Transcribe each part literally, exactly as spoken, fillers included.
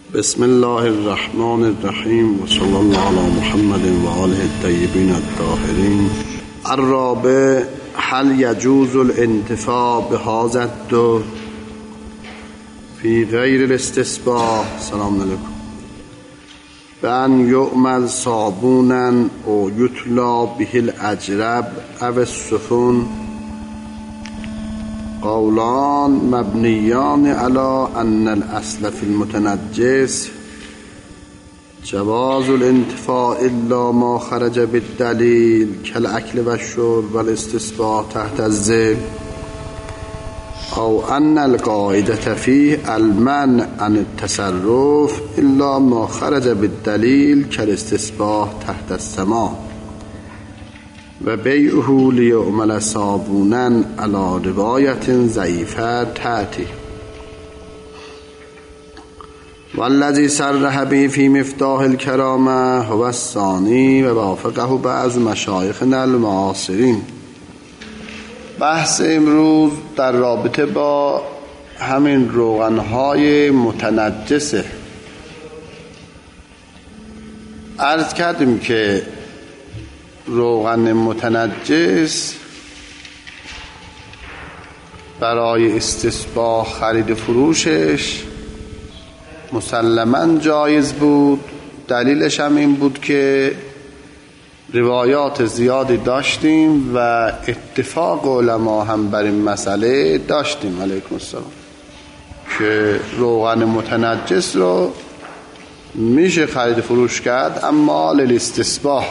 بسم الله الرحمن الرحیم و صلی الله علی محمد و آله الطیبین الطاهرین. الرابع، هل یجوز الانتفاع بهذا الدور فی غیر الاستصباح؟ سلام علیکم. بأن یعمل صابونا او یتلا به الاجرب او السفن. قولان مبنیان علی ان الاصل فی المتنجس جواز الانتفاع الا ما خرج بالدلیل کالاکل و الشرب و الاستصباح تحت الذیل، او ان القاعده فیه المنع عن التصرف الا ما خرج بالدلیل کالاستصباح تحت السماع، و بیعه لیعمل صابونا علی روایت ضعیفه تأتی. والذی صرح به فی مفتاح الکرامه هو الثانی و وافقه بعض مشایخنا المعاصرین. بحث امروز در رابطه با همین روغنهای متنجسه. عرض کردیم که روغن متنجس برای استصباح خرید فروشش مسلماً جایز بود. دلیلش هم این بود که روایات زیادی داشتیم و اتفاق علما هم بر این مسئله داشتیم علیکم السلام که روغن متنجس رو میشه خرید فروش کرد، اما للاستصباح.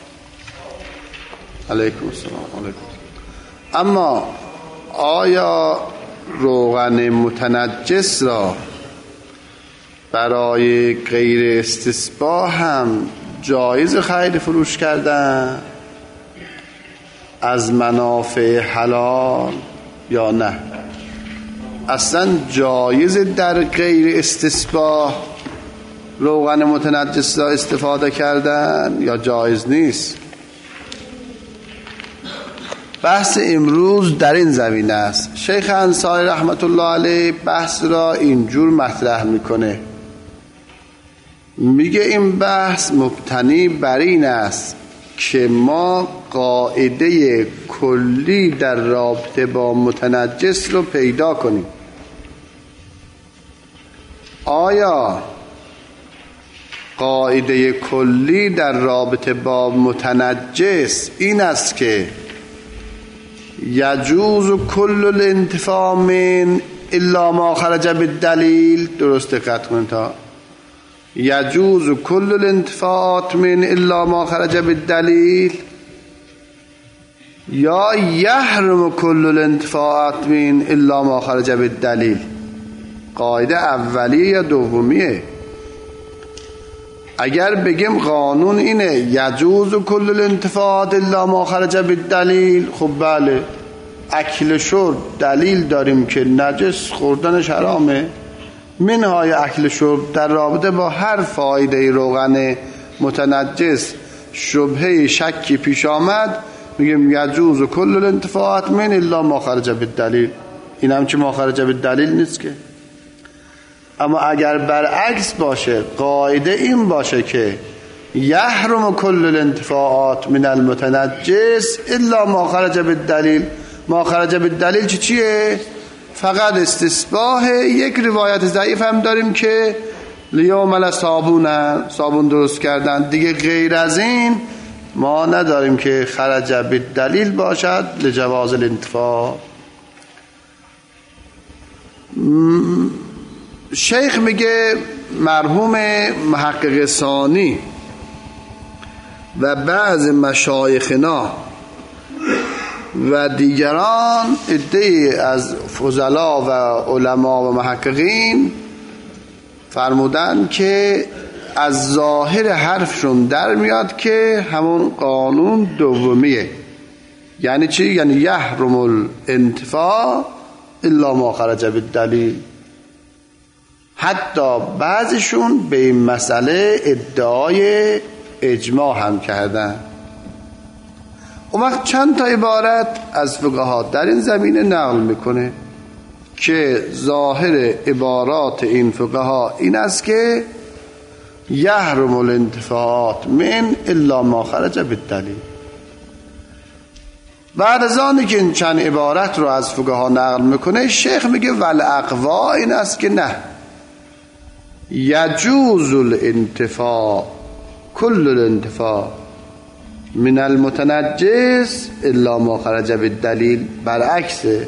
علیکم السلام. علیکم. اما آیا روغن متنجس را برای غیر استصباح هم جایز خرید فروش کردن از منافع حلال یا نه؟ اصلا جایز در غیر استصباح روغن متنجس را استفاده کردن یا جایز نیست؟ بحث امروز در این زمینه است. شیخ انصاری رحمت الله علیه بحث را اینجور مطرح میکنه، میگه این بحث مبتنی بر این است که ما قاعده کلی در رابطه با متنجس رو پیدا کنیم. آیا قاعده کلی در رابطه با متنجس این است که یجوز کل الانتفاع من الا ما خرج بالدلیل؟ درست دقت کنید تا یجوز کل الانتفاعات من الا ما خرج بالدلیل، یا یحرم کل الانتفاعات من الا ما خرج بالدلیل؟ قاعده اولیه یا دومیه؟ اگر بگیم قانون اینه یجوز کل الانتفاعات الا ما خرج بالدلیل، خب بله، اکل شرب دلیل داریم که نجس خوردنش حرامه، منهای اکل شرب در رابطه با هر فایده روغن متنجس شبهه شکی پیش آمد میگیم یجوز کل الانتفاعات من الا ما خرج بالدلیل. این هم چه ما خرج بالدلیل نیست که. اما اگر برعکس باشه، قاعده این باشه که یحرم کل الانتفاعات من المتنجس الا ما خرج بالدلیل، ما خرج بالدلیل چی چیه؟ فقط استصباح. یک روایت ضعیف هم داریم که لیعمل صابون، صابون درست کردن. دیگه غیر از این ما نداریم که خرج بالدلیل باشد لجواز الانتفاع. شیخ میگه مرحوم محقق ثانی و بعض مشایخنا و دیگران عده‌ای از فضلا و علما و محققین فرمودن که از ظاهر حرفشون در میاد که همون قانون دومیه. یعنی چی؟ یعنی یحرم الانتفاع الا ما خرج بالدلیل. حتی بعضشون به این مسئله ادعای اجماع هم کردن. اون وقت چند تا عبارت از فقها در این زمینه نقل میکنه. که ظاهر عبارات این فقها این است که یحرم الانتفاعات من الا ما خرج بالدلیل. بعد از آنی که این چند عبارت رو از فقها نقل میکنه، شیخ میگه والاقوا این است که نه، یجوز الانتفاع کل الانتفاع من المتنجس الا ما خرج بالدلیل. برعکسه،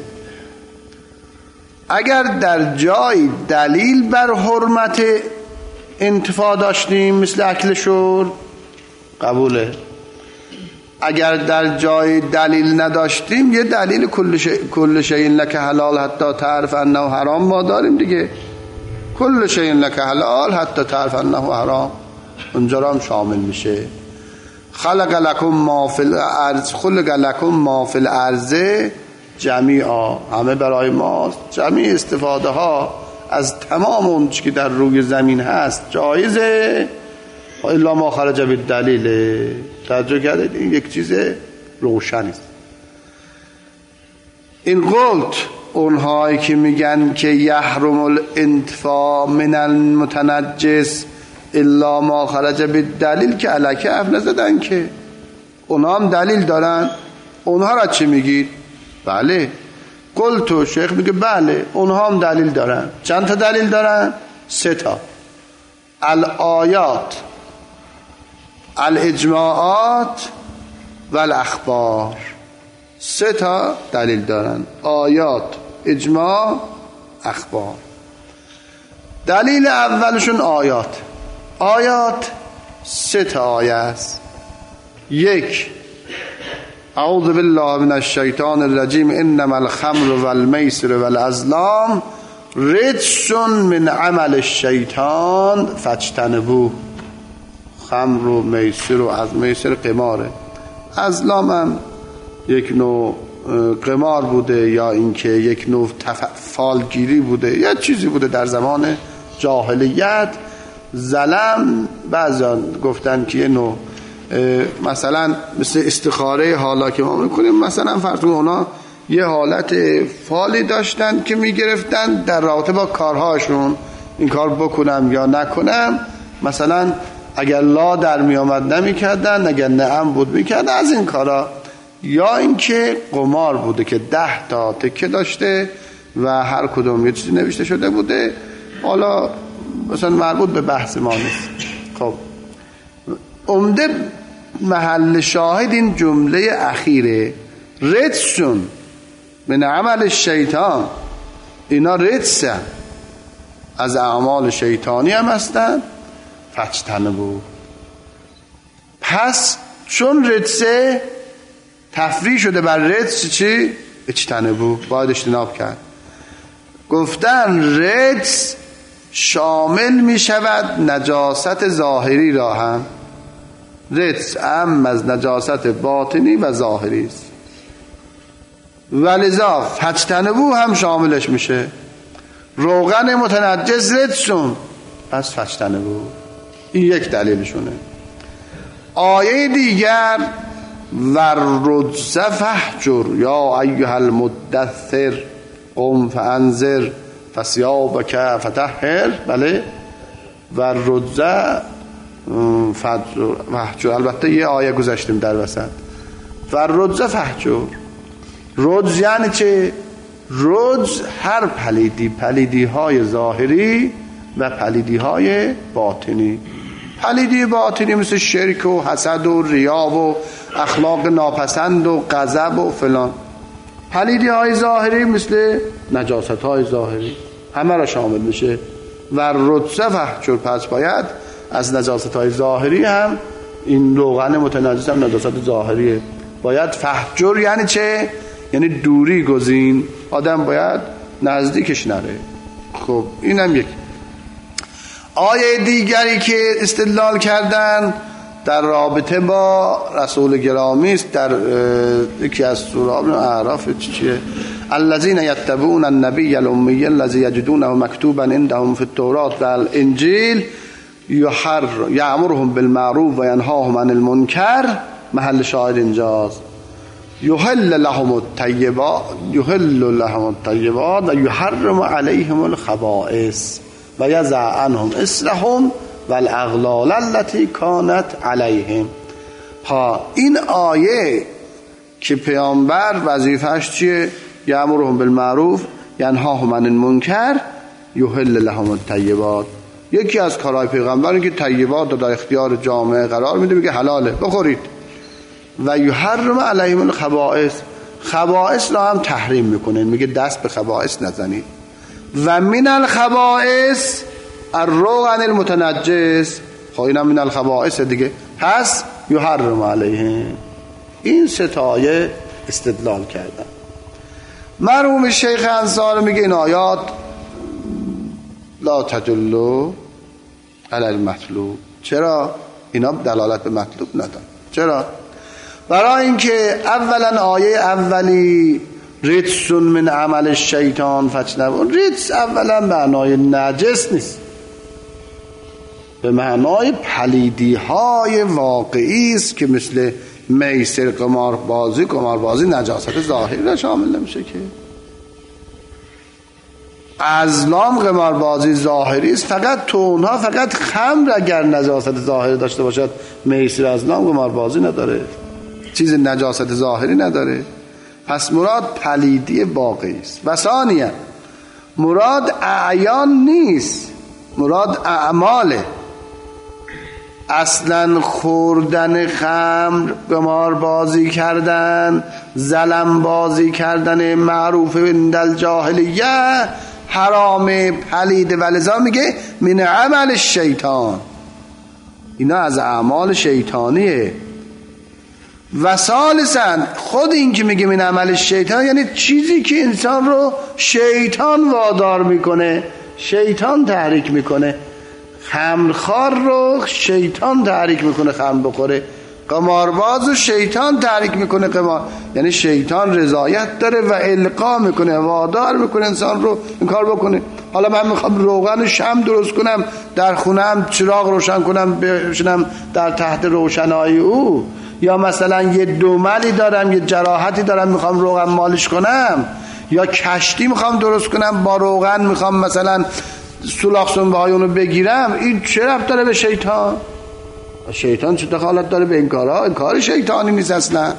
اگر در جای دلیل بر حرمت انتفاع داشتیم مثل اکل شرب قبوله، اگر در جای دلیل نداشتیم یه دلیل کل شیء کل شیء لک حلال حتی تعرف انه حرام ما داریم دیگه. کل شیء لک حلال حتی تعرف انه حرام اونجا را هم شامل میشه. خلق لکم ما فی الارض خلق لکم ما فی الارض جمیعا، همه برای ماست. جمیع استفاده ها از تمام اون چی که در روی زمین هست جایزه، الا ما خرج بالدلیل. توجه کردید؟ این یک چیز روشنی است. این قلت اونهایی که میگن که یحرم الانتفاع من المتنجس الا ما خرج بالدلیل که الکی حرف نزدن، که اونها هم دلیل دارن. اونها را چی میگید؟ بله. قلت شیخ میگه بله اونها هم دلیل دارن. چند تا دلیل دارن؟ سه تا. الآیات، الاجماعات و الاخبار. سه تا دلیل دارن: آیات، اجماع، اخبار. دلیل اولشون آیات. آیات سه تا آیه است. یک، اعوذ بالله من الشیطان الرجیم انما الخمر والمیسر والازلام رجس من عمل الشیطان فاجتنبوه. خمر و میسر و از میسر قماره، ازلام هم یک نوع قمار بوده یا اینکه یک نوع فالگیری بوده یا چیزی بوده در زمان جاهلیت. زلم بعضیان گفتن که یه نوع مثلا مثل استخاره حالا که ما میکنیم، مثلا فرض کنید اونا یه حالت فالی داشتن که میگرفتن در رابطه با کارهاشون، این کار بکنم یا نکنم، مثلا اگر لا در می آمد نمی کردن، اگر نعم بود می کردن از این کارا. یا اینکه قمار بوده که ده تا تکه داشته و هر کدوم یه چیزی نوشته شده بوده، حالا مثلا مربوط به بحث ما نیست. خب عمده محل شاهد این جمله اخیره، رجسون من عمل شیطان. اینا رجسن، از اعمال شیطانی هم هستن. فاجتنبوه. پس چون رجسه تفریع شده بر رجس چی؟ اجتنبوه، باید اجتناب کرد. گفتن رجس شامل می شود نجاست ظاهری را هم. رجس هم از نجاست باطنی و ظاهری است، ولذا فاجتنبوه هم شاملش میشه. روغن متنجس رجسون، پس فاجتنبوه. این یک دلیلشونه. آیه دیگر والرجز فاهجر یا ایها المدثر قم فانذر فثیابک فطهر. بله، والرجز فاهجر. البته یه آیه گذاشتیم در وسط. والرجز فاهجر. رجز یعنی چه؟ رجز هر پلیدی، پلیدی های ظاهری و پلیدی های باطنی. پلیدی باطنی مثل شرک و حسد و ریا و اخلاق ناپسند و غضب و فلان. پلیدی های ظاهری مثل نجاست های ظاهری، همه را شامل میشه. و رجز فاهجر، پس باید از نجاست های ظاهری هم، این روغن متنجس هم نجاست ظاهریه، باید فاهجر. یعنی چه؟ یعنی دوری گزین، آدم باید نزدیکش نره. خب اینم یک آیه دیگری که استدلال کردن در رابطه با رسول گرامی است، در یکی از سوره اعراف چیه؟ الذين يتبعون النبي الأمي الذي يجدونه مكتوبا عندهم في التوراة والإنجيل يأمرهم بالمعروف و ینهاهم عن المنکر. محل شاهد اینجاست. یحل لهم الطیبات یحل لهم الطیبات و یحرم علیهم الخبائث و یضع عنهم اصرهم والاغلال التي كانت علیهم. ها این آیه که پیامبر وظیفه‌اش چیه؟ یأمرهم بالمعروف ینهاهم عن المنکر یحل لهم الطیبات. یکی از کارهای پیغمبر اینه که طیبات رو در اختیار جامعه قرار میده، میگه حلاله بخورید. و یحرم علیهم الخبائث، خبائث را هم تحریم میکنه، میگه دست به خبائث نزنید. و من الخبائث الروغن المتنجس، خب اینم من الخبائث دیگه، پس یحرم علیهم. این ستایه استدلال کردن. مرحوم شیخ انصار میگه این آیات لا تدل علی المطلوب. چرا؟ اینا دلالت به مطلوب ندارن. چرا؟ برای اینکه اولا آیه اولی رجس من عمل الشیطان فاجتنبوه، رجس اولا معنای نجس نیست، به معنای پلیدی های واقعی است که مثل میسر، قماربازی. قماربازی نجاست ظاهری را شامل نمیشه که. ازلام قماربازی ظاهری است، فقط تو اونها فقط خمر اگر نجاست ظاهری داشته باشد، میسر ازلام قماربازی نداره، چیز نجاست ظاهری نداره. پس مراد پلیدی واقعی است. و ثانیا مراد اعیان نیست، مراد اعماله. اصلا خوردن خمر، قمار بازی کردن، زلم بازی کردن معروف اندل جاهلیه حرام پلیده، ولذا میگه من عمل شیطان، اینا از اعمال شیطانیه. و ثالثاً خود این که میگه من عمل شیطان یعنی چیزی که انسان رو شیطان وادار میکنه، شیطان تحریک میکنه. خمرخوار رو شیطان تحریک میکنه خمر بخوره، قمارباز رو شیطان تحریک میکنه قمار، یعنی شیطان رضایت داره و القا میکنه، وادار میکنه انسان رو این کار بکنه. حالا من میخوام روغن شمع درست کنم، در خونم چراغ روشن کنم، بشینم در تحت روشنایی او، یا مثلا یه دوملی دارم، یه جراحتی دارم میخوام روغن مالش کنم، یا کشتی میخوام درست کنم با روغن میخوام مثلا سولاخ سنبه های اونو بگیرم، این چه ربط داره به شیطان؟ شیطان چه دخالت داره به این کارها؟ این کار شیطانی نیست اصلا،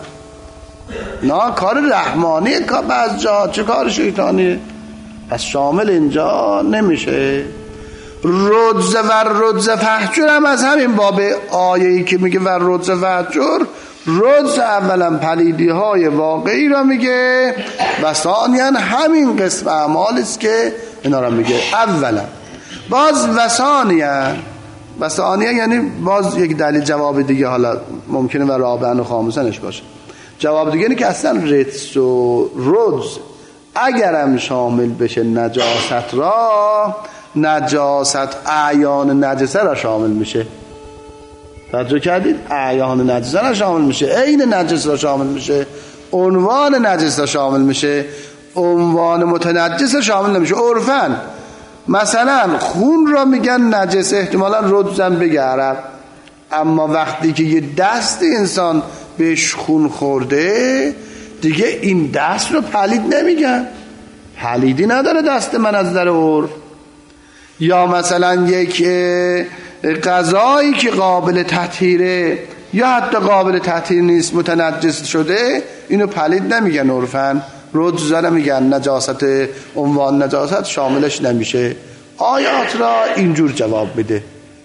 نه کار رحمانیه. کار بعض جا چه کار شیطانیه؟ پس شامل اینجا نمیشه. رجز و رجز فحجر هم از همین باب آیه‌ای که میگه و رجز فحجر، رجز اولا پلیدی های واقعی را میگه و ثانیا همین قسم اعمالی است که اینا را میگه. اولا باز و ثانیا، و ثانیا یعنی باز یک دلیل جواب دیگه، حالا ممکنه و رابعن و خامسنش باشه. جواب دیگه اینه که اصلا رجز و رجز اگرم شامل بشه نجاست را، نجاست اعیان نجسه را شامل میشه. توجه کردید؟ اعیان نجسه را شامل میشه، عین نجس را شامل میشه، عنوان نجس را شامل میشه، عنوان متنجس را شامل نمیشه. عرفاً مثلا خون را میگن نجس، احتمالاً رجزن بگه عرب، اما وقتی که یه دست انسان بهش خون خورده دیگه این دست رو پلید نمیگن، پلیدی نداره دست من از در عرف. یا مثلا یک غذایی که قابل تطهیره یا حتی قابل تطهیر نیست، متنجس شده، اینو پلید نمیگن عرفاً، رجز نمیگن، نجاست عنوان نجاست شاملش نمیشه. آیات را اینجور جواب بده.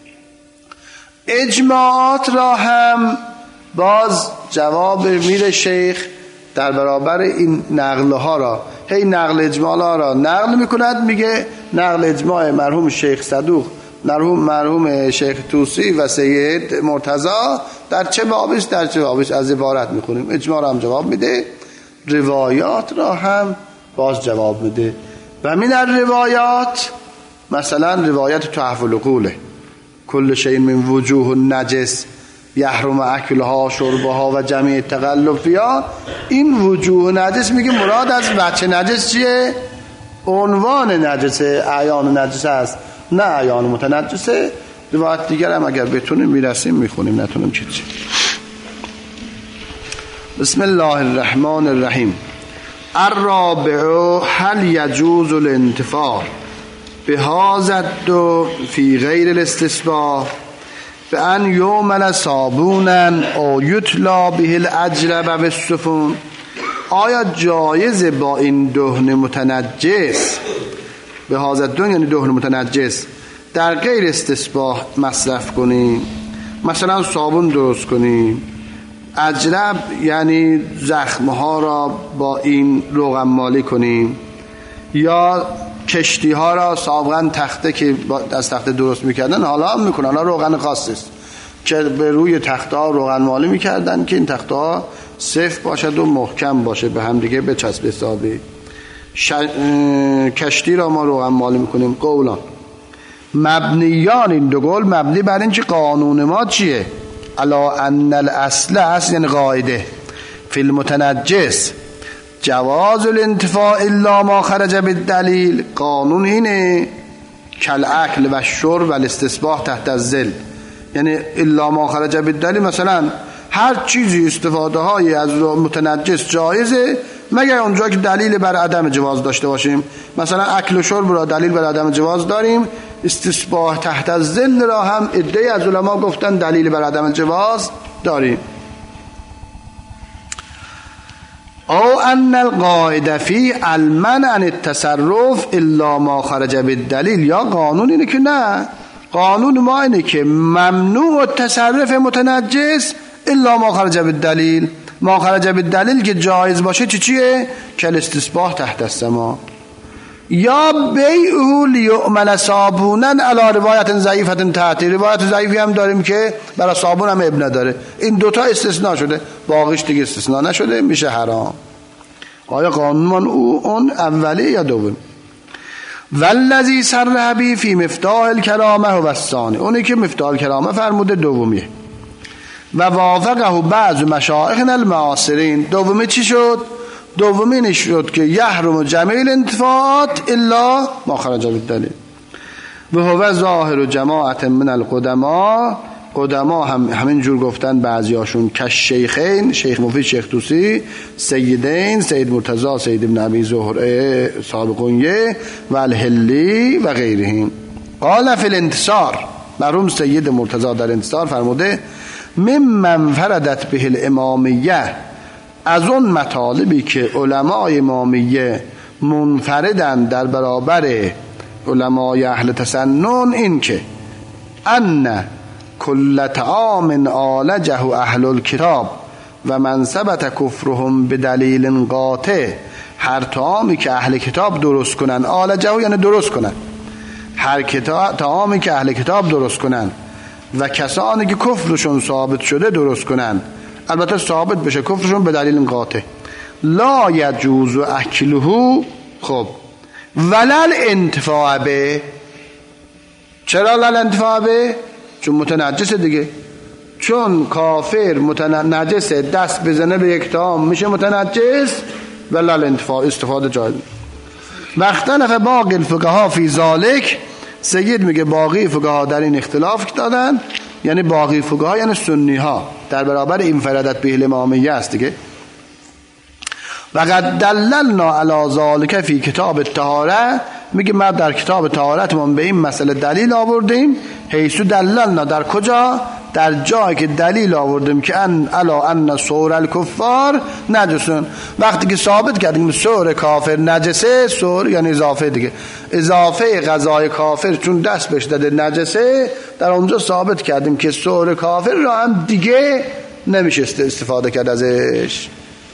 اجماعات را هم باز جواب میره شیخ در برابر این نقله ها را، هی نقل اجماع ها را نقل میکند، میگه نقل اجماع مرحوم شیخ صدوق، مرحوم مرحوم شیخ توسی و سید مرتضی در چه بابش در چه بابش از عبارت میخونیم. اجماع را هم جواب میده، روایات را هم باز جواب میده. و من الروایات مثلا روایت تحفل قوله کل شیء من وجوه نجس یحرم اکلها شربها و جمیع تقلب فیها، این وجوه نجس میگه مراد از بچه نجس چیه؟ عنوان نجسه، اعیان نجس است، نه اعیان متنجسه. روایت دیگر هم اگر بتونیم میرسیم میخونیم، نتونیم چیزی. بسم الله الرحمن الرحیم. الرابع هل یجوز الانتفاع بهذا الدو فی غیر الاستصباح بأن یعمل صابونا او یتلا به الاجرب و السفون. آیا جایز با این دهن متنجس، به هذا الدهن یعنی دهن متنجس، در غیر استصباح مصرف کنیم؟ مثلا صابون درست کنیم، اجرب یعنی زخمها را با این روغن مالی کنیم، یا کشتی ها را سابقا تخته که از تخته درست میکردن حالا هم میکنن، حالا روغن خاصی است که به روی تخته ها روغن مالی میکردن که این تخته ها صف باشد و محکم باشه، به هم دیگه بچسب حسابی. ش... کشتی را ما روغن مالی میکنیم. قولان مبنیان، این دو قول مبنی بر این که قانون ما چیه؟ الا ان الاصل، اصل یعنی قاعده، فی المتنجس جواز الانتفاع الا ما خرج بالدلیل. قانون اینه کالاکل و الشرب و الاستصباح تحت الظل، یعنی الا ما خرج بالدلیل، مثلا هر چیزی استفاده های از متنجس جایزه مگر اونجا که دلیل بر عدم جواز داشته باشیم. مثلا اکل و شرب را دلیل بر عدم جواز داریم، استصباح تحت الظل را هم عده‌ای از علما گفتن دلیل بر عدم جواز داریم. او ان القاعده فی المنع عن التصرف الا ما خرج بالدلیل. یا قانون اینه که نه، قانون ما اینه که ممنوع التصرف متنجس الا ما خرج بالدلیل. ما خرج بالدلیل که جایز باشه چی چیه؟ که الاستصباح تحت السما. یا بیعه لیعمل صابونا علی روایت ضعیفه تحت. روایت ضعیفی هم داریم که برای صابون هم ابن داره. این دوتا استثناء شده، باقیش دیگه استثناء نشده، میشه حرام. آیا قانون او اون اولی یا دوم؟ والذی صرح به فی مفتاح الکرامه و الثانی، اونی که مفتاح الکرامه فرموده دومیه. و وافقه بعض مشایخنا المعاصرین. دومی چی شد؟ دومی این شد که یحرم جمیع الانتفاعات الا ما خرج بالدلیل. و هو ظاهر جماعت من القدما. قدما هم همین جور گفتن بعضیاشون، که شیخین، شیخ مفید، شیخ طوسی، سیدین، سید مرتضی، سید ابن ابی زهره سابقونیه و الهلی و غیرهم. قال فی الانتصار، مرحوم سید مرتضی در انتصار فرموده ممن فردت به الامامیه، از اون مطالبی که علمای امامیه منفردن در برابر علمای اهل تسنن، این که ان کل طعام عالجه اهل الکتاب و من ثبت کفرهم بدلیل قاطع. هر طعامی که اهل کتاب درست کنن، عالجه یعنی درست کنن، هر طعامی که اهل کتاب درست کنن و کسانی که کفرشون ثابت شده درست کنن، البته ثابت بشه کفرشون به دلیل قاطع، لا یجوز اکله. خب ولل انتفاع به. چرا لل انتفاع به؟ چون متنجسه دیگه. چون کافر متنجسه، دست بزنه به یک طعام میشه متنجس، ولل انتفاع استفاده جایز. مختلف باقی الفقها فی ذالک. سید میگه باقی فقها در این اختلاف دادن، یعنی باقی فقها یعنی سنی ها، در برابر این فردت به الامامیه است دیگه. و قد دللنا علی ذالک فی کتاب الطهاره. میگه ما در کتاب طهارتمون به این مسئله دلیل آوردیم. حیث دللنا، در کجا؟ در جایی که دلیل آوردیم که ان الا ان سور الکفار نجسون. وقتی که ثابت کردیم سور کافر نجسه، سور یعنی اضافه دیگه، اضافه غذای کافر چون دست بهش داده نجسه، در اونجا ثابت کردیم که سور کافر را هم دیگه نمیشه استفاده کرد ازش.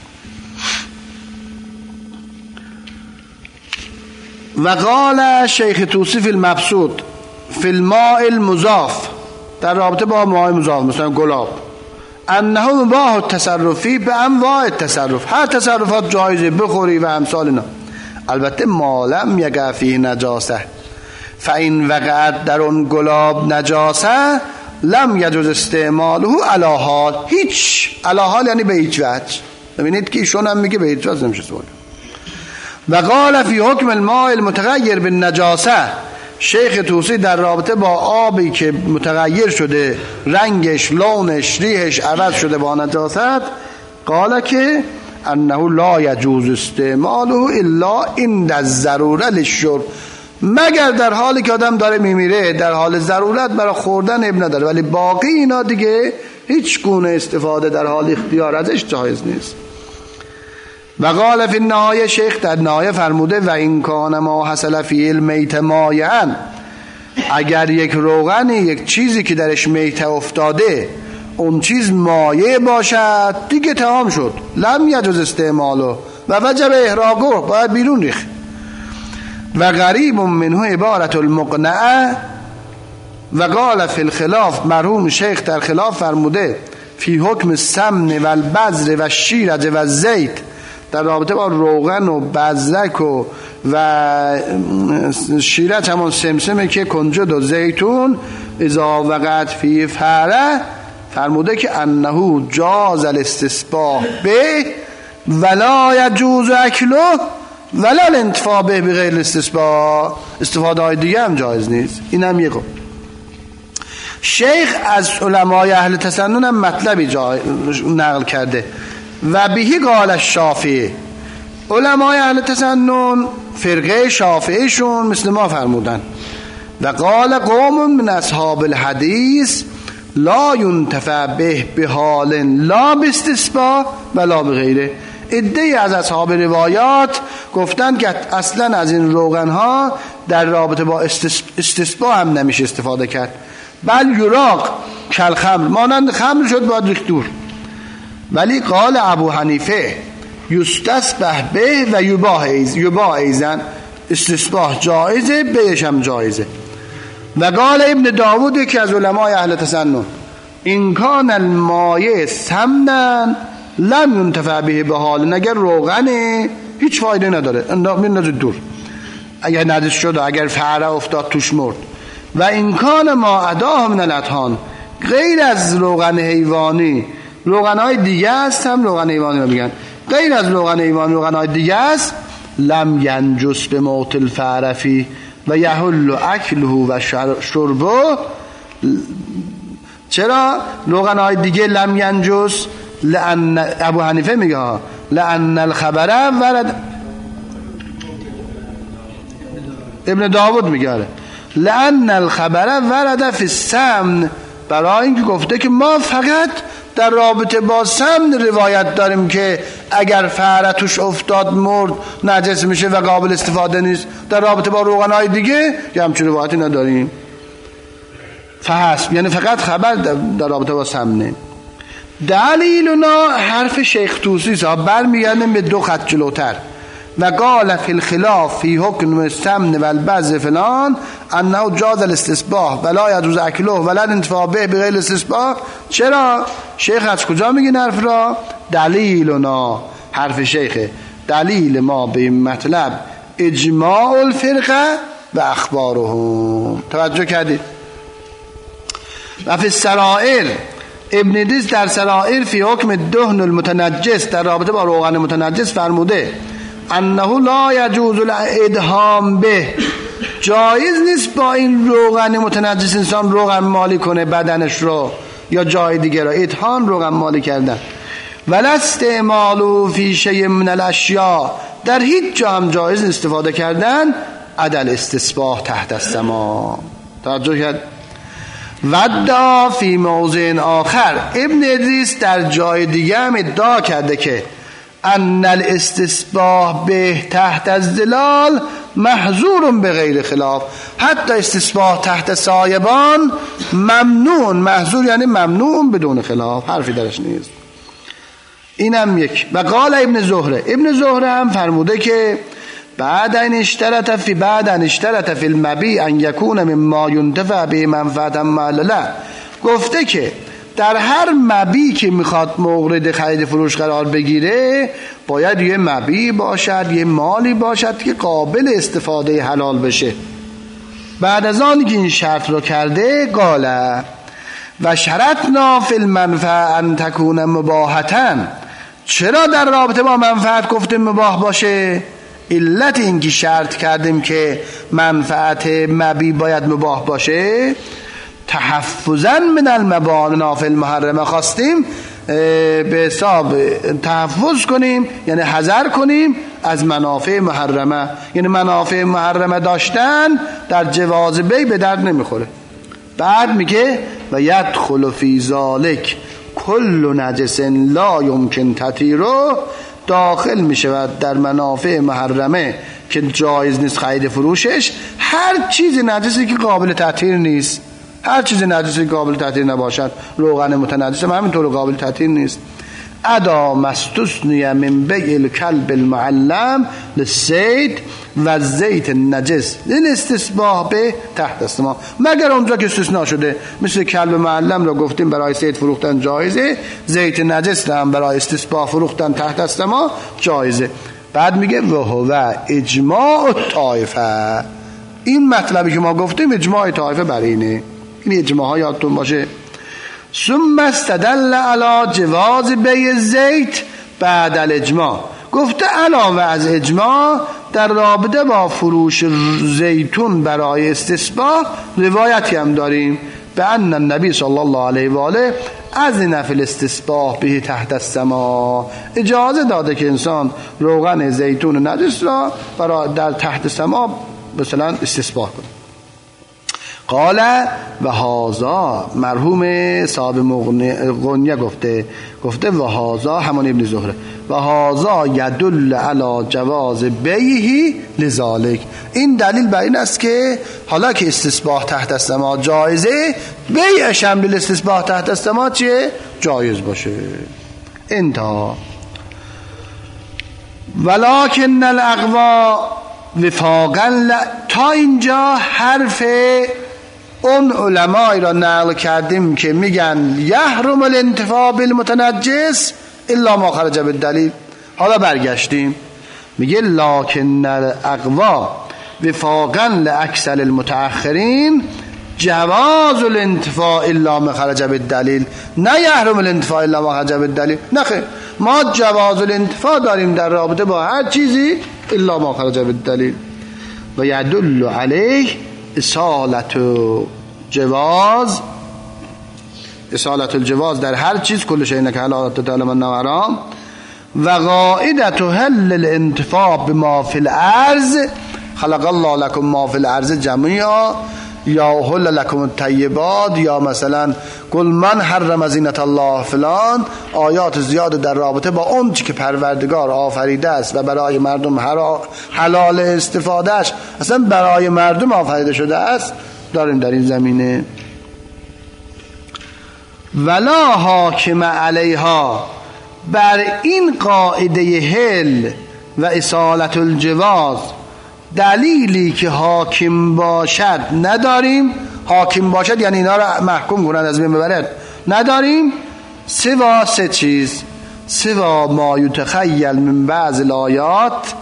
و قال شیخ طوسی فی المبسوط فی الماء المضاف، در رابطه با ماء مضاف مثلا گلاب، انه مباح التصرفی به انواع التصرف، هر تصرفات جایزه، بخوری و امثال اینا، البته مالم یقع فیه نجاسه، فاین وقعت در اون گلاب نجاسه لم یجوز استعماله علی حال. هیچ علی حال یعنی به هیچ وجه. ببینید که ایشون هم میگه به هیچ وجه نمیشه استفاده. و قال فی حکم الماء المتغیر بالنجاسه، شیخ طوسی در رابطه با آبی که متغیر شده، رنگش، لونش، ریحش عوض شده با نجاست، قال که انه لا یجوز استعماله الا عند الضروره للشرب، مگر در حالی که آدم داره میمیره، در حال ضرورت برای خوردن اب نداره، ولی باقی اینا دیگه هیچ گونه استفاده در حال اختیار ازش جایز نیست. و قال فی النهایه، شیخ در نهایه فرموده و این کان ما حصل فی المیت مایعا، اگر یک روغنی، یک چیزی که درش میته افتاده اون چیز مایع باشد دیگه تمام شد، لم یجوز استعماله و وجب احراقه، باید بیرون ریخت. و غریب منه عبارت المقنعه. و قال فی الخلاف، مرحوم شیخ در خلاف فرموده فی حکم السمن و البذر و الشیرج و الزیت، در رابطه با روغن و بزرک و و شیرج همون سمسمه که کنجد و زیتون، اذا وقعت فی فره، فرموده که انه جاز الاستصباح به ولا یجوز اکله ولا الانتفاع به بغیر استصباح، استفاده های دیگه هم جایز نیست. این هم یک شیخ از علمای اهل تسنن هم مطلبی جای نقل کرده. و بهی قال الشافعی، علمای اهل تسنن فرقه شافعیشون مثل ما فرمودن. و قال قوم من اصحاب الحدیث لا ينتفع به بحال لا باستصباح ولا بغیره، عده‌ای از اصحاب روایات گفتند که اصلا از این روغن ها در رابطه با استصباح هم نمیشه استفاده کرد، بل یراق کل خمر، مانند خمر شد باید ریخت دور. ولی قال ابو حنیفه یستسبح به و یباح ایز یباح ایزن، استصباح جایزه، بهش هم جایزه. و قال ابن داود که از علمای اهل تسنن این کان المایع سمنن لم ينتفع به به حال، اگر روغنه هیچ فایده نداره، انداز دور، اگر نجس شد، اگر فعره افتاد توش مرد. و این کان ما اداه من الاطهان، غیر از روغن حیوانی، روغنهای دیگه است، هم روغن حیوانی رو میگن، غیر از روغن حیوانی روغنهای دیگه است، لم ینجس به موت الفعرفی و یحل اکله و شربه. چرا روغنهای دیگه لم ینجس؟ لأن ابو حنیفه میگه ها لأن الخبره ورد، ابن داود میگه لأن الخبره ورد فی السمن، برای اینکه گفته که ما فقط در رابطه با سمن روایت داریم که اگر فعره توش افتاد مرد نجس میشه و قابل استفاده نیست، در رابطه با روغنهای دیگه یه همچون روایتی نداریم. فحسب، یعنی فقط خبر در رابطه با سمنه. دلیلنا حرف شیخ طوسی صاحب برمیگردیم به دو خط جلوتر. و قال فی الخلاف فی حکم السمن و البذر فلان انه جاز الاستصباح ولا یجوز اکله ولا الانتفاع به بغیر استصباح. چرا؟ شیخ از کجا میگه حرف را؟ دلیلنا، حرف شیخ، دلیل ما به این مطلب اجماع الفرقه و اخبارهم. توجه کردید؟ و فی السرائر، ابن ادریس در سرائر فی حکم دهن المتنجس، در رابطه با روغن متنجس فرموده انه لا یجوز الادهام به، جایز نیست با این روغن متنجس انسان روغن مالی کنه بدنش رو یا جای دیگه رو، ادهان روغن مالی کردن. ولا استعمالو فی شیء من الاشیاء، در هیچ جا هم جایز استفاده کردن عدل استصباح تحت السما. توجه کرد؟ ودا فی موضع آخر، ابن ادریس در جای دیگه هم ادعا کرده که ان الاستصباح به تحت الظلال محظور به غیر خلاف، حتی استصباح تحت سایبان ممنون، محظور یعنی ممنون بدون خلاف، حرفی درش نیست. اینم یک. و قال ابن زهره، ابن زهره هم فرموده که بعد ان اشترط فی بعد ان اشترط فی المبیع ان یکون مما ينتفع به منفعت معلله، گفته که در هر مبیع که میخواد مورد خرید فروش قرار بگیره باید یه مبیع باشد، یه مالی باشد که قابل استفاده حلال بشه. بعد از آن که این شرط رو کرده قاله و شرطنا فی المنفعه ان تکون مباحتا، چرا در رابطه با منفعت گفته مباح باشه؟ علت این که شرط کردیم که منفعت مبیع باید مباح باشه، تحفظا من المبانع فی المحرمه، خواستیم به حساب تحفظ کنیم، یعنی حذر کنیم از منافع محرمه. یعنی منافع محرمه داشتن در جواز بی به درد نمیخوره. بعد میگه و یدخل فی ذالک کل نجس لا یمکن تطهیره، داخل میشود در منافع محرمه که جایز نیست خرید فروشش هر چیز نجسی که قابل تطهیر نیست. هر چیز نجسی که قابل تطهیر نباشد، روغن متنجس هم همینطور قابل تطهیر نیست. ادا مستثنی من بیع الکلب المعلم للصید و زیت نجس للاستسباح به تحت السما، مگر اونجا که استثناء شده. مثل کلب معلم را گفتیم برای صید فروختن جایزه، زیت نجس را هم برای استصباح فروختن تحت السما جایزه. بعد میگه و هو اجماع الطائفه، این مطلبی که ما گفتیم اجماع طائفه بر اینه. این اجماع ها یادتون باشه. ثم استدل علی جواز بیع زیت بعد الاجماع، گفته علاوه از اجماع در رابطه با فروش زیتون برای استصباح روایتی هم داریم به ان النبی صلی الله علیه و آله اذن فی الاستصباح به تحت السما، اجازه داده که انسان روغن زیتون نجس را برای در تحت السما مثلا استصباح کنه. قال و هازا، مرحوم صاحب غنیه گفته گفته و هازا همون ابن زهره و هازا یدل علی جواز بیعه لذالک، این دلیل بر این است که حالا که استصباح تحت السما جایزه، بیعش هم للاستسباح تحت السما چیه؟ جایز باشه. انتها. ولکن الاقوا وفاقا ل... تا اینجا حرف اون علمایی را نقل کردیم که میگن یحرم الانتفاع بالمتنجس الا ما خرج بالدلیل. حالا برگشتیم میگه لکن الاقوا وفاقا لاکثر المتأخرین جواز الانتفاع الا ما خرج بالدلیل، نه یحرم الانتفاع الا ما خرج بالدلیل. نه خیر، ما جواز الانتفاع داریم در رابطه با هر چیزی الا ما خرج بالدلیل. و یدل علیه اصالت جواز، اصالت الجواز در هر چیز کل شیء که حلال تعالی من نورام و قاعدت حل الانتفاع بما فی الارض خلق الله لكم ما فی الارض جميعا یا حل لكم الطیبات یا مثلا قل من حرم زینت الله فلان، آیات زیاد در رابطه با اون چی که پروردگار آفریده است و برای مردم حلال استفادهش اصلا برای مردم آفریده شده است داریم در این زمینه. ولا حاکم علیها، بر این قاعده حل و اصالت الجواز دلیلی که حاکم باشد نداریم. حاکم باشد یعنی اینا را محکوم کنند از بین ببرد نداریم. سوا سه چیز، سوا ما یتخیل من بعض الآیات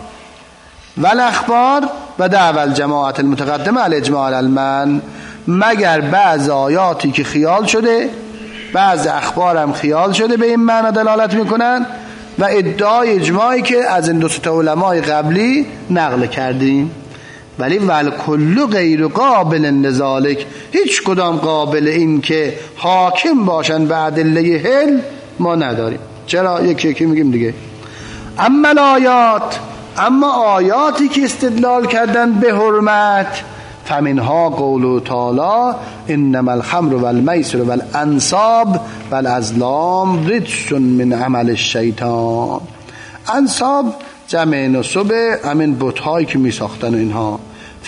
و الاخبار و دعوی الجماعت المتقدمه الاجماع علی المن، مگر بعض آیاتی که خیال شده، بعض اخبار هم خیال شده به این معنی دلالت میکنن و ادعای اجماعی که از این دو تا علمای قبلی نقل کردیم. ولی ول کل غیر قابل لذالک، هیچ کدام قابل این که حاکم باشن به ادله حل ما نداریم. چرا؟ یکی یکی میگیم دیگه. اما آیات، اما آیاتی که استدلال کردن به حرمت، فمنها قول تعالی انما الخمر والمیسر والانصاب والازلام رجس من عمل الشیطان. انصاب جمع نصب همین بت‌هایی که می ساختن اینها.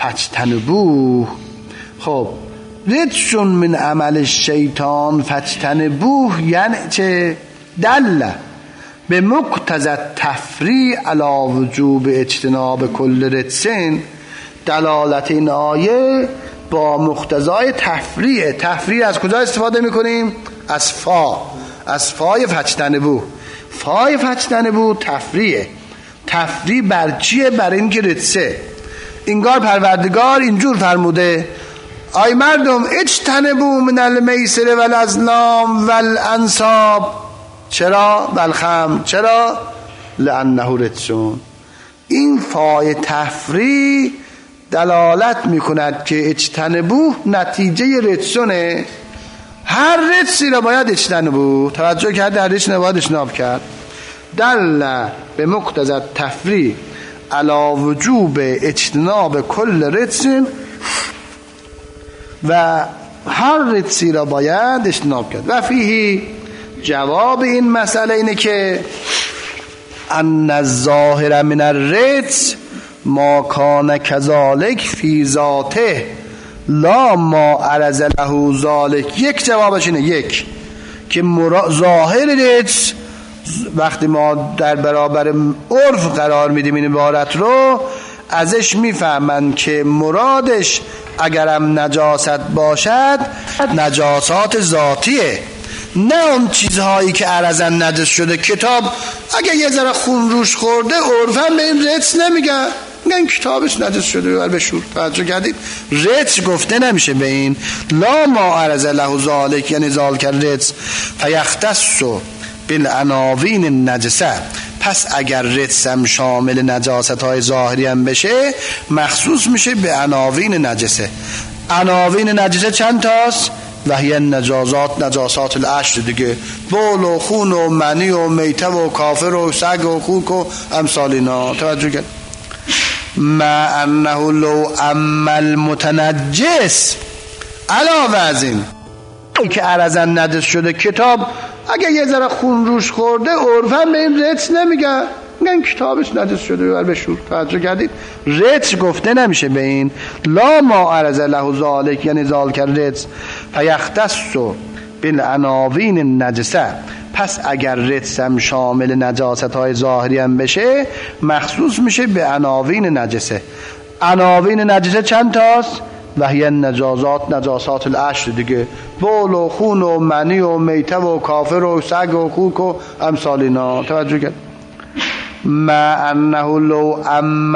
فجتنبوه، خب رجس من عمل الشیطان، فجتنبوه یعنی چه؟ دل به مقتضی تفریع علی وجوب اجتناب کل رجسن، دلالت این آیه با مقتضای تفریع. تفریع از کجا استفاده میکنیم؟ از فا، از فای فجتنبوه. فای فجتنبوه تفریع. تفریع بر چیه؟ بر این که رجسه. انگار پروردگار اینجور فرموده آی مردم اجتنبوا من المیسر والازلام والانصاب. چرا؟ والخمر. چرا؟ لانه رجسون. این فای تفریع دلالت میکند که اجتنبوه نتیجه رجسونه. هر رجسی را باید اجتنبو. توجه کرد هر رجس نباید اجتناب کرد. دل به مقتضی التفریع علی وجوب اجتناب کل رجس، و هر رجسی را باید اجتناب کرد. و فیه جواب این مسئله اینه که ان الظاهر من الرجس ما کان کذالک فی ذاته لا ما عرض له ذالک. یک جوابش اینه، یک که ظاهر رجس وقتی ما در برابر عرف قرار میدیم این عبارت رو، ازش میفهمن که مرادش اگرم نجاست باشد نجاسات ذاتیه، نه اون چیزهایی که عرضن نجس شده. کتاب اگه یه ذره خون روش خورده عرفا به این رجس نمیگن، میگن کتابش نجس شده ببر بشور. توجه کردید؟ رجس گفته نمیشه به این. لا ما عرض له ذالک یعنی ذالک رجس فیختص بالعناوین النجسه. پس اگر رجس هم شامل نجاست های ظاهری هم بشه مخصوص میشه به عناوین نجسه. عناوین نجسه چند تاست؟ و هی نجازات نجاسات العشر دیگه، بول و خون و منی و میته و کافر و سگ و خوک و امثال اینا. توجه کن. ما انه لو اما المتنجس علاوه از این که عرضن نجس شده کتاب اگه یه ذره خون روش خورده عرفا به این رجس نمیگن، میگن کتابش نجس شده ببر بشور. توجه کردید؟ رجس گفته نمیشه به این. لا ما عرض له ذالک یعنی ذالک رجس فیختص بالعناوین النجسه. پس اگر رجس هم شامل نجاست های ظاهری هم بشه مخصوص میشه به عناوین نجسه. عناوین نجسه چند تاست؟ و هی نجازات نجاسات العشر دیگه، بول و خون و منی و میته و کافر و سگ و خوک و امثال اینا. توجه کرد؟ ما انه لو اما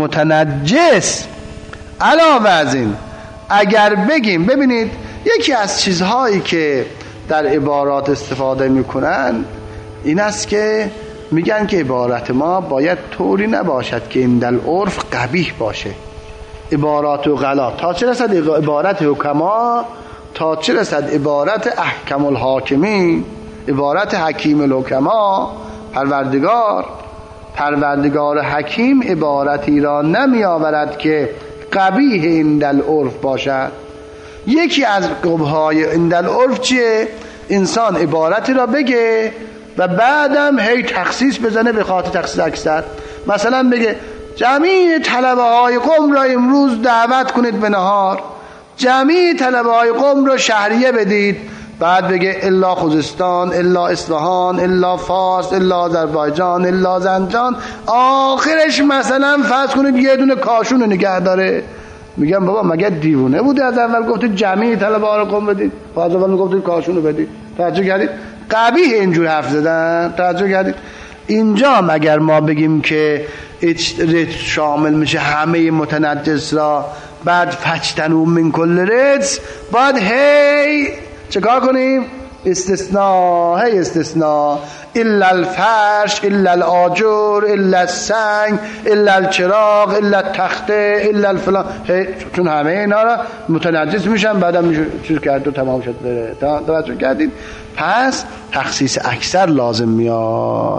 المتنجس علاوه از این اگر بگیم، ببینید یکی از چیزهایی که در عبارات استفاده میکنن این است که میگن که عبارت ما باید طوری نباشد که این در عرف قبیح باشه. عبارات و غلات تا چه رسد عبارت حکما، تا چه رسد عبارت احکم الحاکمین، عبارت حکیم الحکما. پروردگار پروردگار حکیم عبارتی را نمی آورد که قبیح این در عرف باشد. یکی از قبحهای این در عرف چیه؟ انسان عبارتی را بگه و بعدم هی تخصیص بزنه به خاطر تخصیص اکثر. مثلا بگه جمعی طلبه های قم را امروز دعوت کنید به نهار، جمعی طلبه های قم را شهریه بدید. بعد بگه الا خوزستان، الا اصفهان، الا فارس، الا آذربایجان، الا زنجان. آخرش مثلا فرض کنید یه دونه کاشون نگه داره. میگم بابا مگه دیوونه بودی از اول گفتید جمعی طلبه ها را قم بدید، از اول گفتید کاشون رو بدید؟ توجه کردید؟ قبیح اینجور حرف زدن. توجه کردید؟ اینجا مگر ما بگیم که رجس شامل میشه همه متنجس را، بعد فجتنوا من کل رجس، بعد هی چه کار کنیم؟ استثناء، هی استثناء، الا الفرش، الا الآجر، الا السنگ، الا الچراغ، الا التخته، الا الفلان. هی چون همه اینا را متنجس میشن بعدم میشه چیز کرد و تمام شد بره. توجه کردید؟ پس تخصیص اکثر لازم میاد.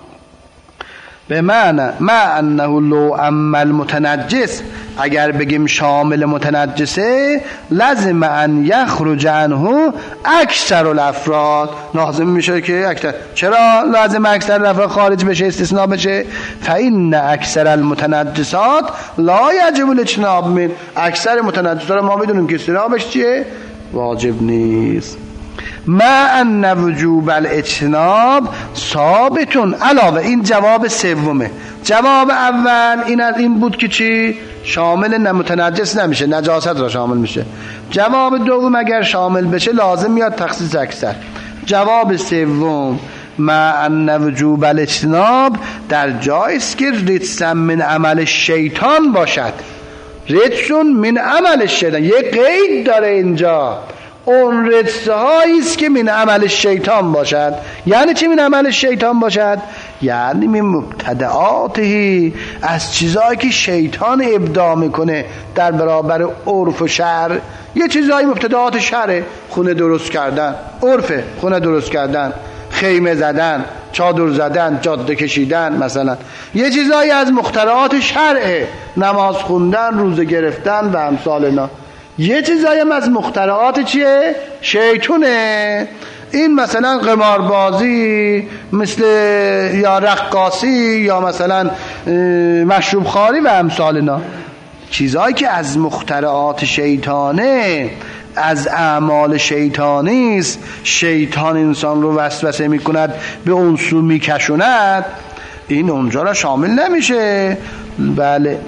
به معنی ما انه لو اما المتنجس اگر بگیم شامل متنجسه لازم ان یخرج عنه اکثر الافراد، لازم میشه که اکثر. چرا لازم اکثر الافراد خارج بشه، استثناء بشه؟ فإن اکثر المتنجسات لا یجب الاجتناب من. اکثر متنجسات ما میدونیم که اجتنابش چیه؟ واجب نیست. ما ان وجوب الاجتناب ثابتون. علاوه این جواب سومه. جواب اول این از این بود که چی؟ شامل متنجس نمیشه، نجاست را شامل میشه. جواب دوم اگر شامل بشه لازم میاد تخصیص اکثر. جواب سوم ما ان وجوب الاجتناب در جایی است که رجس من عمل شیطان باشد. رجس من عمل شیطان، یه قید داره اینجا. اون رجسه هایی است که من عمل شیطان باشد. یعنی چی من عمل شیطان باشد؟ یعنی من مبتدعاتی، از چیزایی که شیطان ابداع میکنه در برابر عرف و شرع. یه چیزایی مبتدعات شرع، خونه درست کردن، عرفه، خونه درست کردن، خیمه زدن، چادر زدن، جاده کشیدن مثلا. یه چیزایی از مخترعات شرعه، نماز خوندن، روزه گرفتن و امثال اینا. یه چیزایی هم از مخترعات چیه؟ شیطونه. این مثلا قماربازی، مثل یا رقاصی، یا مثلا مشروب خواری و امثال اینا. چیزایی که از مخترعات شیطانه، از اعمال شیطانی است، شیطان انسان رو وسوسه میکند، به اون سو میکشوند، این اونجا را شامل نمیشه. بله.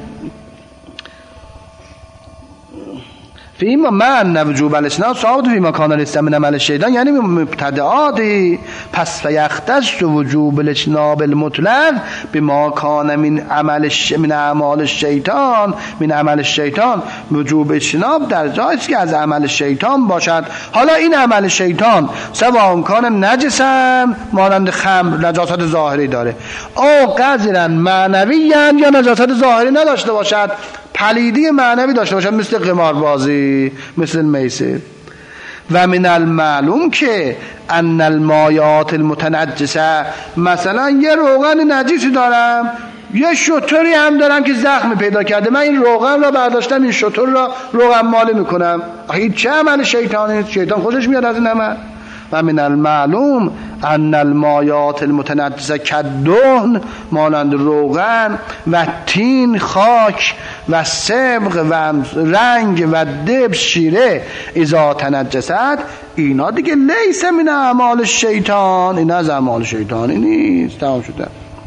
فیما من نوجوب الاجتناب ثابت فیما کان الاجتناب من عمل الشیطان، یعنی مبتدعاتی. پس فیختص وجوب الاجتناب المطلق بما کان من عمل من اعمال الشیطان من عمل الشیطان. وجوب اجتناب در جایی که از عمل شیطان باشد. حالا این عمل شیطان سواء کان نجسا، مانند خمر نجاست ظاهری داره، او قذرا معنوی، یا نجاست ظاهری نداشته باشد، پلیدی معنوی داشته باشد، مثل قماربازی، مثل میسر. و من المعلوم که ان المایات المتنجسه، مثلا یه روغن نجیسی دارم، یه شتری هم دارم که زخم پیدا کرده، من این روغن را برداشتم، این شتر را روغن ماله میکنم، این چه عمل شیطانی؟ شیطان خوشش میاد از این عمل. و من المعلوم ان المایات المتنجسه کدهن، مانند روغن و تین، خاک و صبغ و رنگ و دب، شیره، اذا تنجست، اینا دیگه لیس من اعمال شیطان، این از اعمال شیطانی نیست. تمام شده.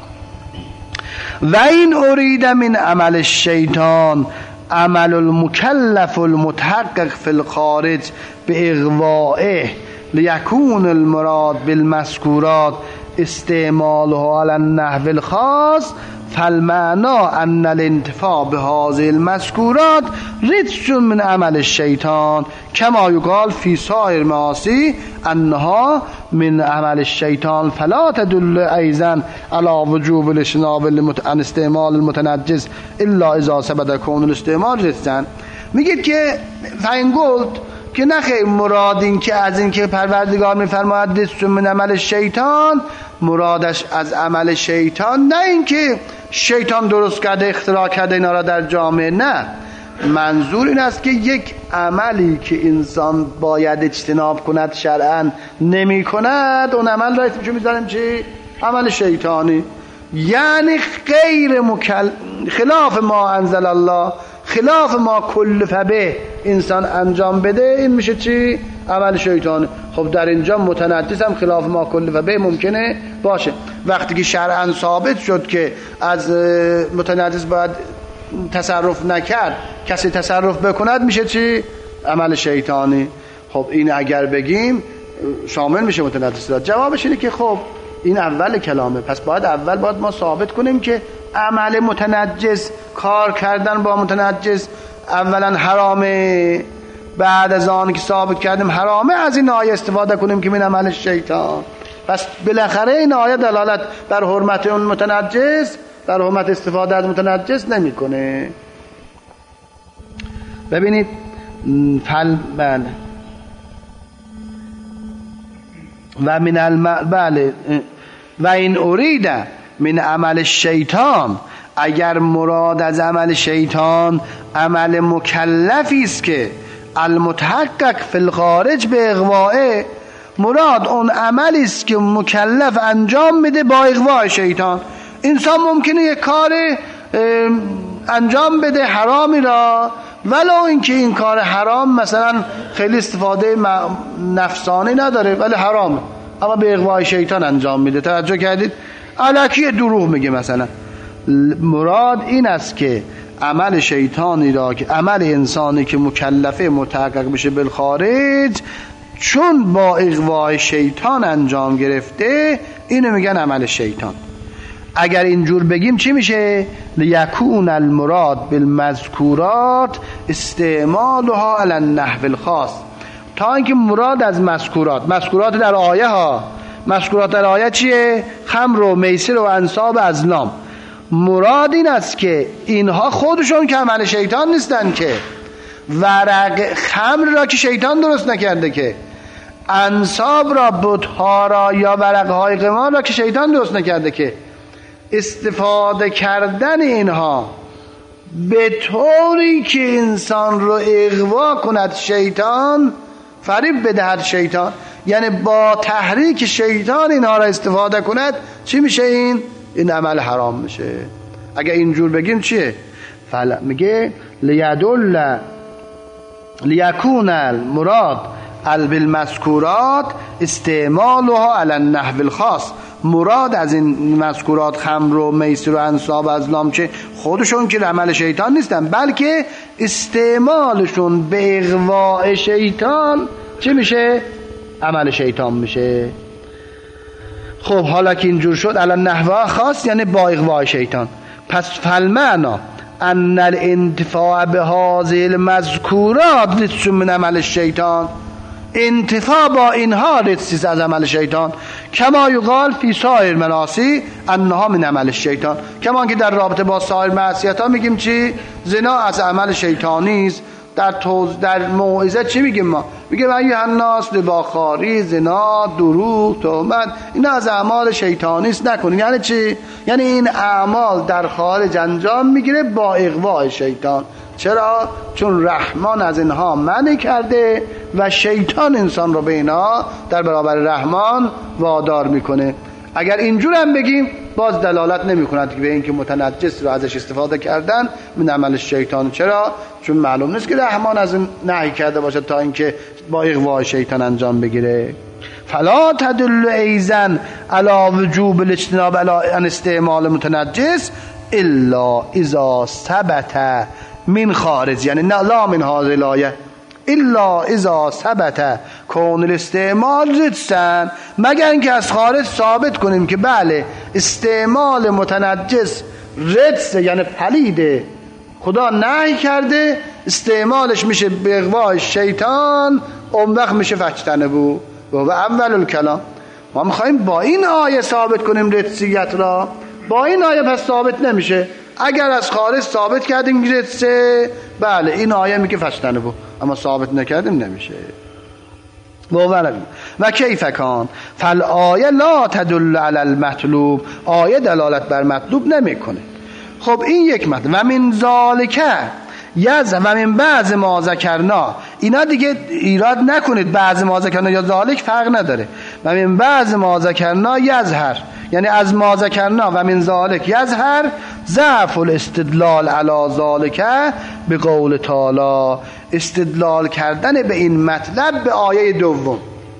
و این ارید من عمل الشیطان عمل المکلف المتحقق فی الخارج به اغوائه لیکون المراد بالمذکورات استعمالها علی النحو الخاص، فالمعنى ان الانتفاع بهذه المذکورات رجس من عمل الشیطان کما یقال فی سایر معاصی انها من عمل الشیطان، فلا تدل ایضا علی وجوب الاجتناب عن استعمال المتنجس الا اذا ثبت کون الاستعمال رجسا. میگید که فین گفت که نه خیر، مراد این که از این که پروردگار میفرماید رجس من عمل شیطان، مرادش از عمل شیطان نه این که شیطان درست کرده، اختراع کرده اینا را در جامعه، نه، منظور این است که یک عملی که انسان باید اجتناب کند شرعاً نمی کند، اون عمل را اسمشو میذاریم چی؟ عمل شیطانی. یعنی غیر مکل... خلاف ما انزل الله، خلاف ما کلف به انسان انجام بده، این میشه چی؟ عمل شیطانی. خب در اینجا متنجس هم خلاف ما کلف به ممکنه باشه. وقتی که شرعاً ثابت شد که از متنجس باید تصرف نکرد، کسی تصرف بکند، میشه چی؟ عمل شیطانی. خب این اگر بگیم شامل میشه متنجسات. جوابش اینه که خب این اول کلامه، پس باید اول باید ما ثابت کنیم که عمل متنجس، کار کردن با متنجس اولا حرامه، بعد از آن که ثابت کردیم حرامه از این آیه استفاده کنیم که من عمل شیطان. پس بالاخره این آیه دلالت بر حرمت اون متنجس، بر حرمت استفاده از متنجس نمیکنه. ببینید فل بله و من الم... بله و این ارید من عمل شیطان، اگر مراد از عمل شیطان عمل مکلفی است که المتحقق فی الخارج به اغوائه، مراد اون عملی است که مکلف انجام میده با اغواء شیطان. انسان ممکنه یک کار انجام بده حرامی را، ولو اینکه این کار حرام مثلا خیلی استفاده نفسانی نداره ولی حرامه، اما به اغواء شیطان انجام میده. توجه کردید؟ الکی دروغ میگه مثلا. مراد این است که عمل شیطانی را که عمل انسانی که مکلفه متحقق بشه بالخارج، چون با اغواء شیطان انجام گرفته، اینو میگن عمل شیطان. اگر اینجور بگیم چی میشه؟ لیکون المراد بالمذکورات استعمالها علی النحو الخاص، تا اینکه مراد از مذکورات، مذکورات در آیه ها، مذکورات در آیه چیه؟ خمر و میسر و انصاب ازلام. مراد این است که اینها خودشون که عمل شیطان نیستن، که ورق خمر را که شیطان درست نکرده، که انصاب را، بت‌ها را یا ورقهای قمار را که شیطان درست نکرده، که استفاده کردن اینها به طوری که انسان رو اغوا کند شیطان، فریب بدهد شیطان، یعنی با تحریک شیطان اینها را استفاده کند، چی میشه؟ این این عمل حرام میشه. اگه اینجور بگیم چیه؟ فعلا میگه لیدل لیکون المراد بالمذکورات استعمالها علی النحو الخاص. مراد از این مذکورات خمر و میسر و انصاب ازلام چه خودشون که عمل شیطان نیستن، بلکه استعمالشون به اغواء شیطان چه میشه؟ عمل شیطان میشه. خب حالا که اینجور شد علی النحو خاص یعنی با اغواء شیطان، پس فالمعنا ان الانتفاع بهذه المذکورات لص من عمل الشیطان، انتفاع با اینها رسیز از عمل شیطان، کما یقال فی سایر مناسی انها من عمل الشیطان، کما که در رابطه با سایر معصیت ها میگیم چی؟ زنا از عمل شیطانی است. در توز در موعظه چی میگیم ما؟ میگیم ایها الناس لباخاری، زنا، دروغ، تهمت، اینا از اعمال شیطانی است، نکنین. یعنی چی؟ یعنی این اعمال در خارج انجام میگیره با اغواء شیطان. چرا؟ چون رحمان از اینها منع کرده و شیطان انسان رو به اینا در برابر رحمان وادار میکنه. اگر اینجور هم بگیم باز دلالت نمی کند که به این که متنجس رو ازش استفاده کردن من عمل شیطان. چرا؟ چون معلوم نیست که رحمان از این نهی کرده باشه تا اینکه با اغواء شیطان انجام بگیره. فلا تدل ایزن علی وجوب الاجتناب علی استعمال متنجس الا اذا ثبت من خارج، یعنی لا من هذه الآیه الا اذا ثبت کون الاستعمال رجسن، مگر اینکه از خارج ثابت کنیم که بله استعمال متنجس رجس یعنی پلیده، خدا نهی کرده، استعمالش میشه به اغواء شیطان، اون وقت میشه فجتنبو و اول الکلام. ما میخوایم با این آیه ثابت کنیم رجسیت را، با این آیه پس ثابت نمیشه. اگر از خارج ثابت کردیم رجسه، بله این آیه میگه فجتنبو، اما ثابت نکردیم نمیشه. و کیف کان فالآیه لا تدل علی المطلوب، آیه دلالت بر مطلوب نمیکنه. خب این یک مطلب. و من ذالک یز و من بعض ما ذکرنا، اینا دیگه ایراد نکنید، بعض ما ذکرنا یا ذالک فرق نداره. و من بعض ما ذکرنا یظهر، یعنی از ما ذکرنا و من ذالک یظهر ضعف الاستدلال علی ذالک به قول تعالی، استدلال کردن به این مطلب به آیه دوم.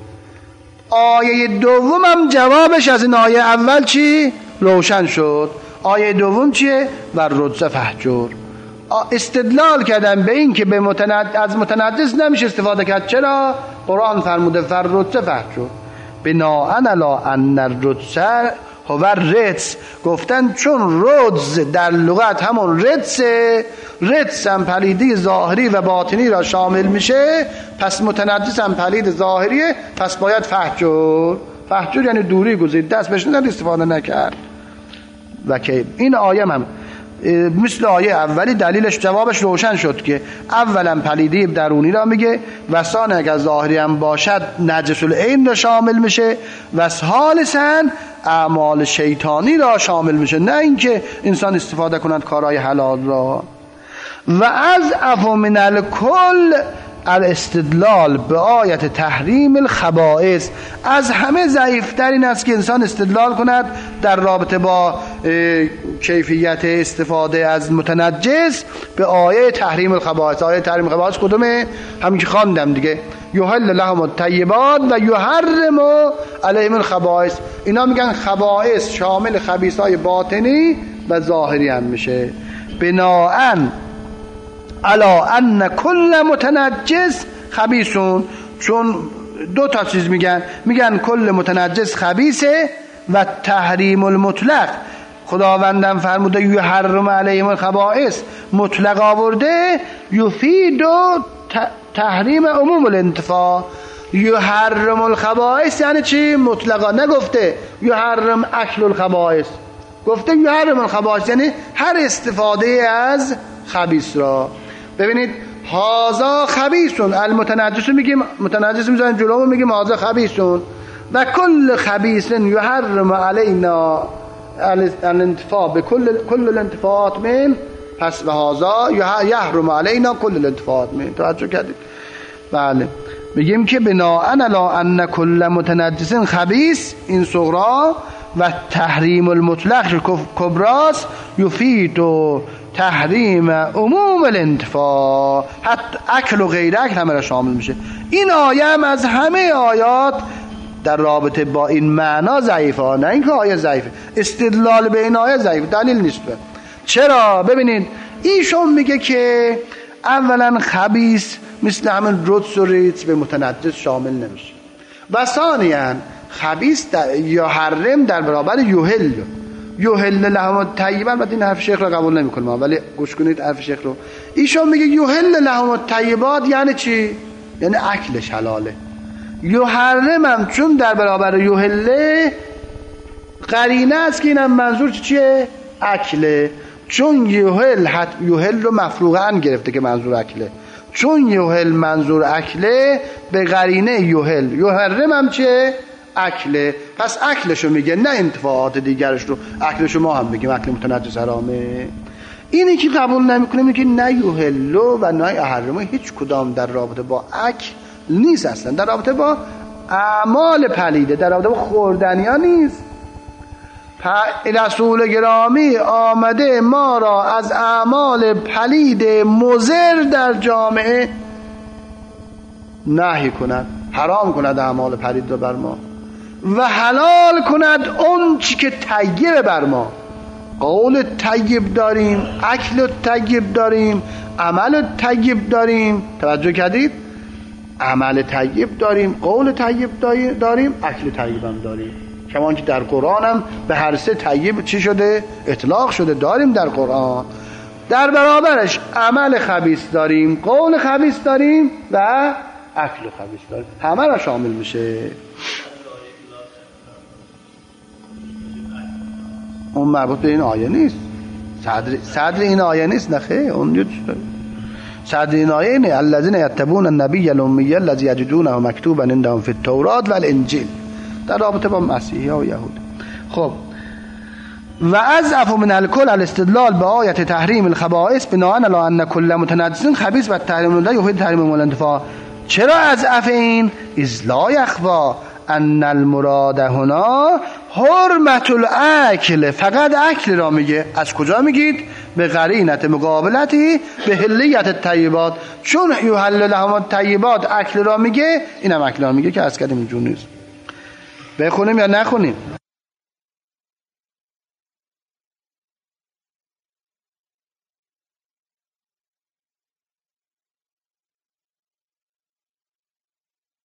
آیه دوم هم جوابش از این آیه اول چی؟ روشن شد. آیه دوم چیه؟ و رجز فهجر. استدلال کردن به این که به متنجس از متنجس نمیشه استفاده کرد. چرا؟ قرآن فرموده فر رجز فهجر بناء علی ان الرجز هو رجس، گفتن چون رجز در لغت همون رجسه، رجس هم پلیدی ظاهری و باطنی را شامل میشه، پس متنجس هم پلید ظاهریه، پس باید فهجر. فهجر یعنی دوری گزید، دست بهش نزد، استفاده نکرد. و که این آیه هم مثل آیه اولی دلیلش جوابش روشن شد که اولا پلیدی درونی را میگه و ثانیا اگر ظاهری هم باشد نجس العین را شامل میشه و ثالثا اعمال شیطانی را شامل میشه، نه اینکه انسان استفاده کند کارهای حلال را. و از عفو من الکل الاستدلال به آیت تحریم الخبائث، از همه ضعیفتر این است که انسان استدلال کند در رابطه با کیفیت استفاده از متنجس به آیه تحریم الخبائث. آیه تحریم الخبائث کدومه؟ همین که خواندم دیگه، یحل لهم الطیبات و یحرم علیهم الخبائث. اینا میگن خبائث شامل خبیثای باطنی و ظاهری هم میشه. بناءن الا ان کل متنجس خبیثون، چون دو تا چیز میگن، میگن کل متنجس خبیثه و تحریم المطلق، خداوندم فرموده یحرم علیهم الخبائث، مطلق آورده، یفید و تحریم عموم الانتفاع. یحرم الخبائث یعنی چی؟ مطلقا نگفته یحرم اکل الخبائث، گفته یحرم الخبائث یعنی هر استفاده از خبیث را. ببینید هازا خبیثون، المتنجس میگیم، متنجس میذاریم جلومون میگیم هازا خبیثون و کل خبیث یحرم علینا الانتفاع به کل کل الانتفاعات من، پس و هازا یحرم علینا کل الانتفاعات من. توجه کردید؟ بله، میگیم که بناء علی ان کل متنجس خبیث این صغرا و تحریم المطلق کبراس یفید و تحریم عموم الانتفاع، حتی اکل و غیر اکل همه را شامل میشه. این آیه هم از همه آیات در رابطه با این معنا ضعیفه، نه اینکه آیه ضعیفه، استدلال به این آیه ضعیفه، دلیل نیست. چرا؟ ببینید ایشون میگه که اولا خبیث مثل همین رجس و ریت به متنجس شامل نمیشه و ثانیا خبیث یا حرم در برابر یحل یحل لهم الطیبات. بعد این حرف شیخ رو قبول نمیکنم ولی گوش کنید حرف شیخ رو. ایشون میگه یحل لهم الطیبات یعنی چی؟ یعنی اکلش حلاله. یحرم هم چون در برابر یحل قرینه است که اینم منظور چیه؟ اکله. چون یحل حت یحل رو مفروغاً گرفته که منظور اکله، چون یحل منظور اکله به قرینه یحل، یحرم هم چه؟ اکله. پس اکلشو میگه نه انتفاعات دیگرش رو. اکلشو ما هم میگیم اکل متنجس حرامه. اینی که قبول نمیکنه میگه نه یحل و نه یحرم، هیچ کدام در رابطه با اکل نیست، اصلا در رابطه با اعمال پلیده، در رابطه با خوردنی ها نیست. رسول گرامی آمده ما را از اعمال پلید مضر در جامعه نهی کند، حرام کند اعمال پلید را بر ما و حلال کند اون چی که طیب بر ما. قول طیب داریم، اکل طیب داریم، عمل طیب داریم. توجه کردید؟ عمل طیب داریم، قول طیب داریم، اکل طیب هم داریم. کمان که در قرآن هم به هر سه طیب چی شده؟ اطلاق شده، داریم در قرآن. در برابرش عمل خبیث داریم، قول خبیث داریم و اکل خبیث داریم، همه را شامل میشه. اون مربوط به این آیه نیست، صدر, صدر این آیه نیست. نخه اون صدر این آیه نه الذین یتبعون النبی الامی الذی یجدونه مکتوبا عندهم فی التوراة والانجیل، در رابطه با مسیحی ها و یهود. خب و اضعف من الکل الاستدلال به آیت تحریم الخبائث بناء علی ان کل متنجس خبیث و تحریم الله یفید تحریم الانتفاع. چرا اضعف این؟ اذ لا یخفی ان المراد هنا حرمت الاکل، فقط اکل را میگه. از کجا میگید؟ به قرینت مقابلتی به حلیت الطیبات، چون یحل لهم الطیبات اکل را میگه، اینم اکل را میگه که از کردیم اینجور نیست. بخونیم یا نخونیم؟